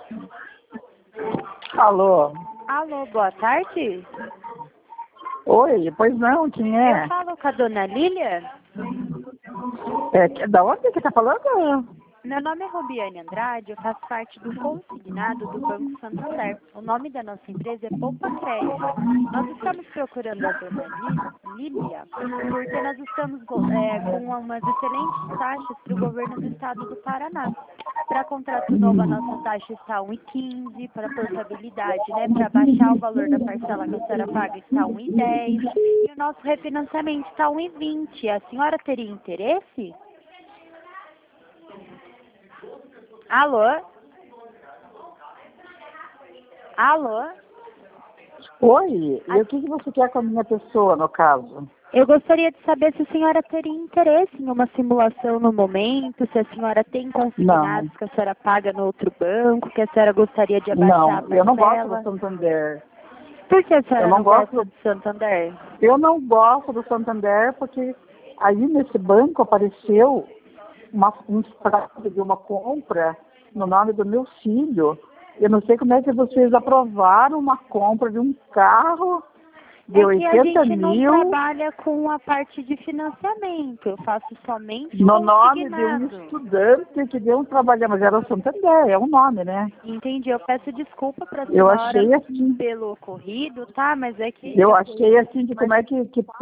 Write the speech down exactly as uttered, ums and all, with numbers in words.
Alô? Alô, boa tarde. Oi, pois não, quem é? Eu falo com a dona Lília. É, que- da onde que tá falando? Meu nome é Rubiane Andrade, eu faço parte do consignado do Banco Santander. O nome da nossa empresa é Poupa Crédito. Nós estamos procurando a dona Lí- Lília porque nós estamos go- é, com umas excelentes taxas para o governo do estado do Paraná. Para contrato novo, a nossa taxa está um vírgula quinze, para portabilidade, né, para baixar o valor da parcela que a senhora paga está um vírgula dez e o nosso refinanciamento está um vírgula vinte. A senhora teria interesse? Alô? Alô? Oi, e o que, que você quer com a minha pessoa, no caso? Eu gostaria de saber se a senhora teria interesse em uma simulação no momento, se a senhora tem consignados Não, que a senhora paga no outro banco, que a senhora gostaria de abaixar a não, eu não gosto parcela. do Santander. Por que a Eu senhora não não gosta gosto, do Santander? eu não gosto do Santander porque aí nesse banco apareceu uma, um fraude de uma compra no nome do meu filho. Eu não sei como é que vocês aprovaram uma compra de um carro de É que a oitenta gente não mil trabalha com a parte de financiamento, eu faço somente o no nome de um consignado. estudante que deu um trabalho, mas era o Santander, é um nome, né? Entendi, eu peço desculpa para a Eu senhora achei assim, pelo ocorrido, tá? Mas é que eu eu achei assim que como é que, que